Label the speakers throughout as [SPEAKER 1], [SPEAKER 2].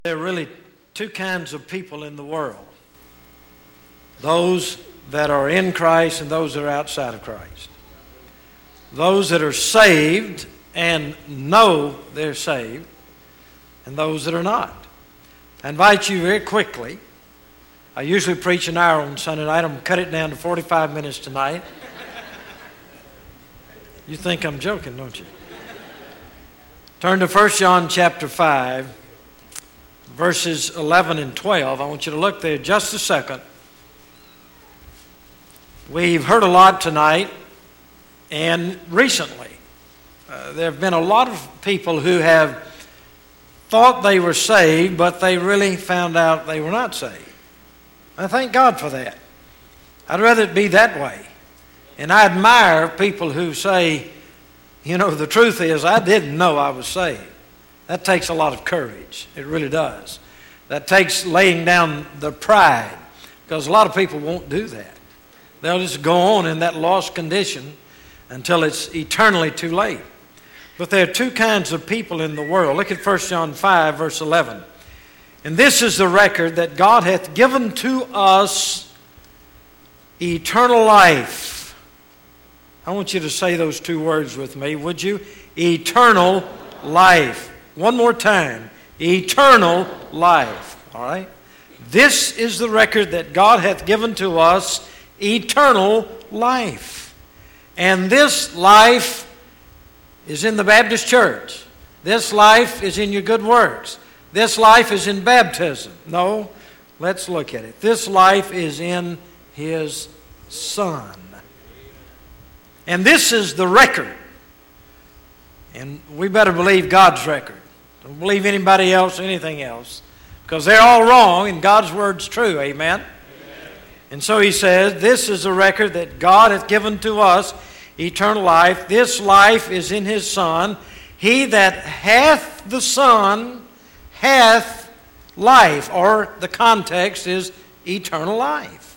[SPEAKER 1] There are really two kinds of people in the world. Those that are in Christ and those that are outside of Christ. Those that are saved and know they're saved, and those that are not. I invite you very quickly. I usually preach an hour on Sunday night. I'm going to cut it down to 45 minutes tonight. You think I'm joking, don't you? Turn to 1 John chapter 5, verses 11 and 12. I want you to look there just a second. We've heard a lot tonight and recently. There have been a lot of people who have thought they were saved, but they really found out they were not saved. I thank God for that. I'd rather it be that way. And I admire people who say, you know, the truth is I didn't know I was saved. That takes a lot of courage. It really does. That takes laying down the pride, because a lot of people won't do that. They'll just go on in that lost condition until it's eternally too late. But there are two kinds of people in the world. Look at 1 John 5, verse 11. And this is the record that God hath given to us eternal life. I want you to say those two words with me, would you? Eternal life. One more time. Eternal life. All right? This is the record that God hath given to us, eternal life. And this life is in the Baptist church. This life is in your good works. This life is in baptism. No, let's look at it. This life is in His Son. And this is the record. And we better believe God's record. Don't believe anybody else or anything else, because they're all wrong and God's word's true. Amen? And so he says, this is a record that God hath given to us, eternal life. This life is in His Son. He that hath the Son hath life, or the context is eternal life.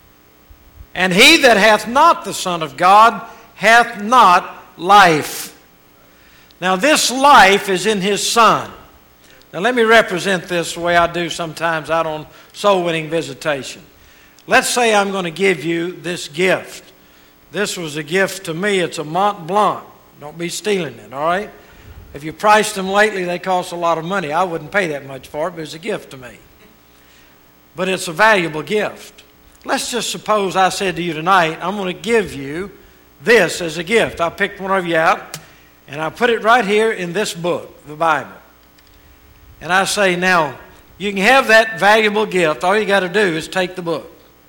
[SPEAKER 1] And he that hath not the Son of God hath not life. Now this life is in His Son. Now let me represent this the way I do sometimes out on soul winning visitation. Let's say I'm going to give you this gift. This was a gift to me. It's a Mont Blanc. Don't be stealing it, all right? If you priced them lately, they cost a lot of money. I wouldn't pay that much for it, but it's a gift to me. But it's a valuable gift. Let's just suppose I said to you tonight, I'm going to give you this as a gift. I picked one of you out, and I put it right here in this book, the Bible. And I say, now, you can have that valuable gift. All you got to do is take the book.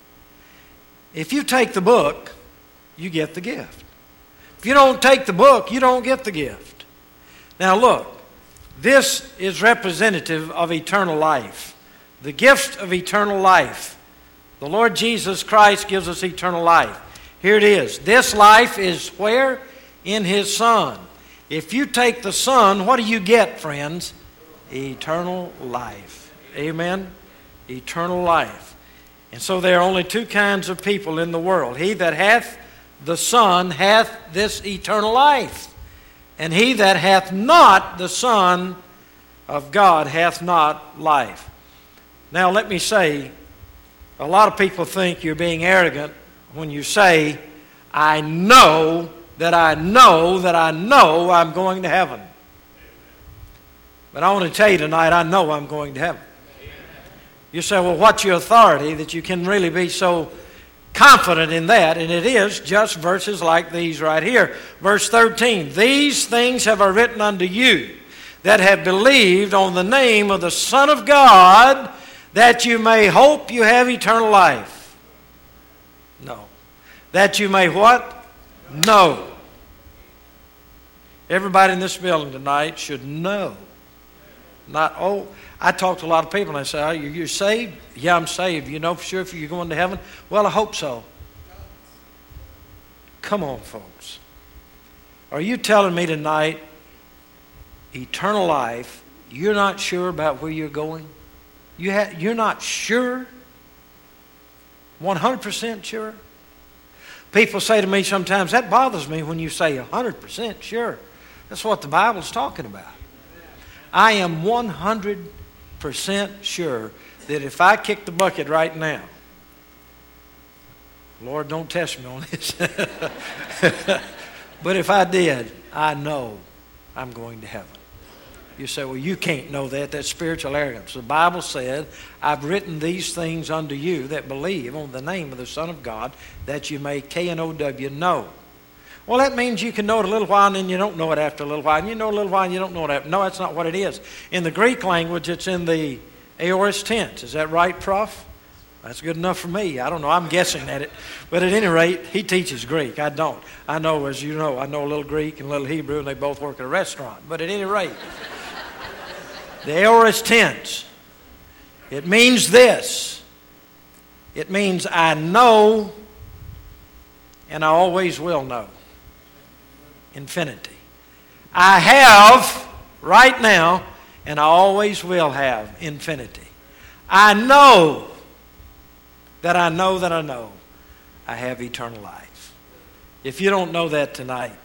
[SPEAKER 1] If you take the book, you get the gift. If you don't take the book, you don't get the gift. Now look, this is representative of eternal life. The gift of eternal life. The Lord Jesus Christ gives us eternal life. Here it is. This life is where? In His Son. If you take the Son, what do you get, friends? Eternal life. Amen? Eternal life. And so there are only two kinds of people in the world. He that hath the Son hath this eternal life. And he that hath not the Son of God hath not life. Now let me say, a lot of people think you're being arrogant when you say, I know that I know that I know I'm going to heaven. But I want to tell you tonight, I know I'm going to heaven. You say, well, what's your authority that you can really be so confident in that? And it is just verses like these right here. Verse 13, these things have I written unto you that have believed on the name of the Son of God, that you may hope you have eternal life. No. That you may what? Know. Everybody in this building tonight should know. Not, oh, I talk to a lot of people and I say, oh, you're saved? Yeah, I'm saved. You know for sure if you're going to heaven? Well, I hope so. Come on, folks. Are you telling me tonight, eternal life, you're not sure about where you're going? You're not sure? 100% sure? People say to me sometimes, that bothers me when you say 100% sure. That's what the Bible's talking about. I am 100% sure that if I kick the bucket right now, Lord, don't test me on this. But if I did, I know I'm going to heaven. You say, well, you can't know that. That's spiritual arrogance. The Bible said, I've written these things unto you that believe on the name of the Son of God, that you may, K-N-O-W, know. Well, that means you can know it a little while and then you don't know it after a little while. And you know a little while and you don't know it after. No, that's not what it is. In the Greek language, it's in the aorist tense. Is that right, Prof? That's good enough for me. I don't know. I'm guessing at it. But at any rate, he teaches Greek. I don't. I know, as you know, I know a little Greek and a little Hebrew, and they both work at a restaurant. But at any rate, the aorist tense, it means this. It means I know and I always will know. Infinity. I have right now and I always will have infinity. I know that I know that I know I have eternal life. If you don't know that tonight,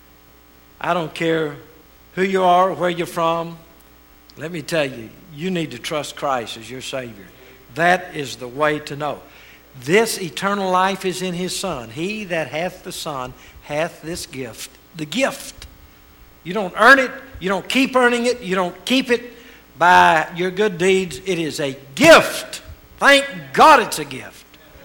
[SPEAKER 1] I don't care who you are, where you're from, let me tell you, you need to trust Christ as your Savior. That is the way to know. This eternal life is in His Son. He that hath the Son hath this gift. The gift. You don't earn it. You don't keep earning it. You don't keep it by your good deeds. It is a gift. Thank God it's a gift.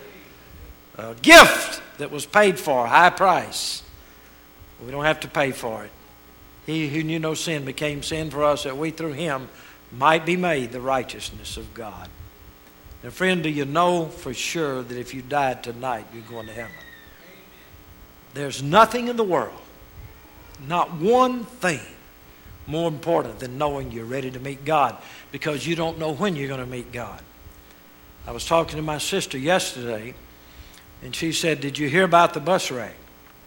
[SPEAKER 1] A gift that was paid for, a high price. We don't have to pay for it. He who knew no sin became sin for us, that we through Him might be made the righteousness of God. Now, friend, do you know for sure that if you died tonight, you're going to heaven? There's nothing in the world, not one thing, more important than knowing you're ready to meet God, because you don't know when you're going to meet God. I was talking to my sister yesterday, and she said, did you hear about the bus wreck?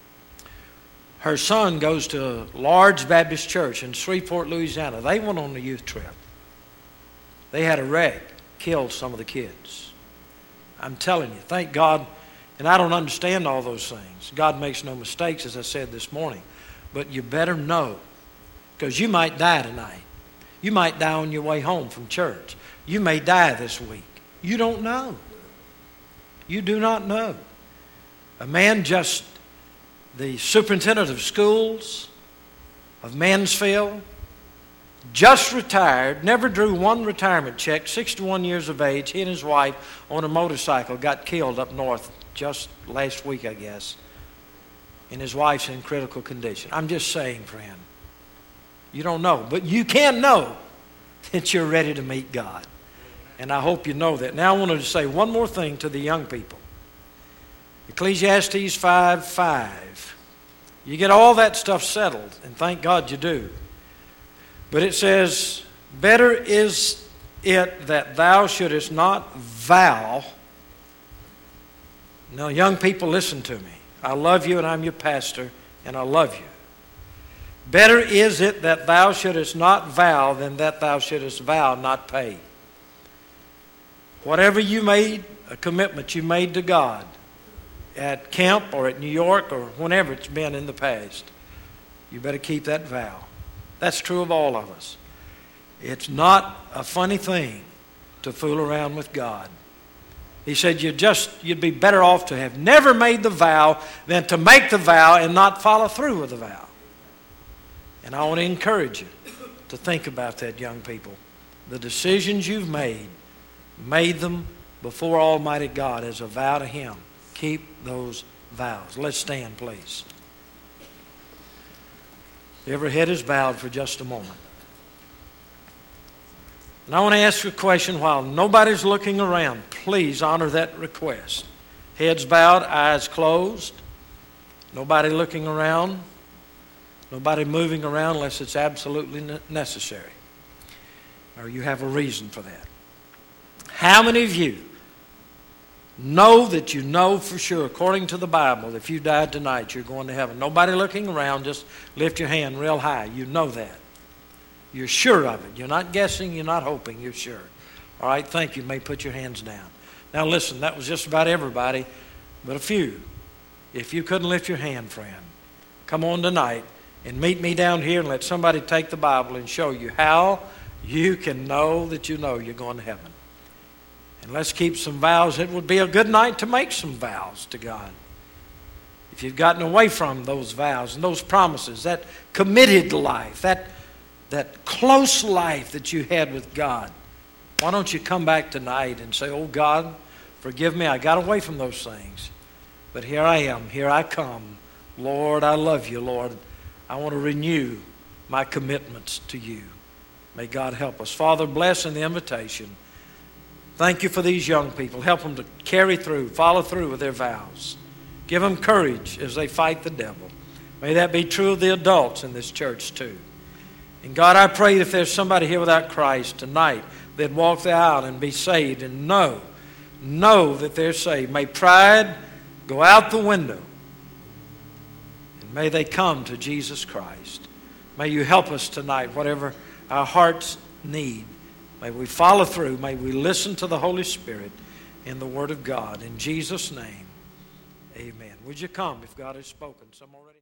[SPEAKER 1] Her son goes to a large Baptist church in Shreveport, Louisiana. They went on a youth trip. They had a wreck, killed some of the kids. I'm telling you, thank God. And I don't understand all those things. God makes no mistakes, as I said this morning. But you better know, because you might die tonight. You might die on your way home from church. You may die this week. You don't know. You do not know. A man just, the superintendent of schools of Mansfield, just retired, never drew one retirement check, 61 years of age. He and his wife on a motorcycle got killed up north just last week, I guess. And his wife's in critical condition. I'm just saying, friend, you don't know. But you can know that you're ready to meet God. And I hope you know that. Now I wanted to say one more thing to the young people. Ecclesiastes 5:5. You get all that stuff settled, and thank God you do. But it says, better is it that thou shouldest not vow. Now, young people, listen to me. I love you, and I'm your pastor, and I love you. Better is it that thou shouldest not vow than that thou shouldest vow not pay. Whatever you made, a commitment you made to God at camp or at New York or whenever it's been in the past, you better keep that vow. That's true of all of us. It's not a funny thing to fool around with God. He said you'd be better off to have never made the vow than to make the vow and not follow through with the vow. And I want to encourage you to think about that, young people. The decisions you've made them before Almighty God as a vow to Him. Keep those vows. Let's stand, please. Every head is bowed for just a moment. And I want to ask you a question while nobody's looking around. Please honor that request. Heads bowed, eyes closed. Nobody looking around. Nobody moving around unless it's absolutely necessary. Or you have a reason for that. How many of you know that you know for sure, according to the Bible, if you died tonight, you're going to heaven? Nobody looking around, just lift your hand real high. You know that. You're sure of it. You're not guessing, you're not hoping, you're sure. All right, thank you. You may put your hands down. Now listen, that was just about everybody, but a few. If you couldn't lift your hand, friend, come on tonight and meet me down here and let somebody take the Bible and show you how you can know that you know you're going to heaven. And let's keep some vows. It would be a good night to make some vows to God. If you've gotten away from those vows and those promises, that committed life, that close life that you had with God, why don't you come back tonight and say, oh God, forgive me, I got away from those things. But here I am, here I come. Lord, I love you, Lord. I want to renew my commitments to you. May God help us. Father, bless in the invitation. Thank you for these young people. Help them to carry through, follow through with their vows. Give them courage as they fight the devil. May that be true of the adults in this church too. And God, I pray if there's somebody here without Christ tonight, they'd walk out and be saved and know that they're saved. May pride go out the window. And may they come to Jesus Christ. May you help us tonight, whatever our hearts need. May we follow through. May we listen to the Holy Spirit in the Word of God. In Jesus' name, amen. Would you come if God has spoken? Some already.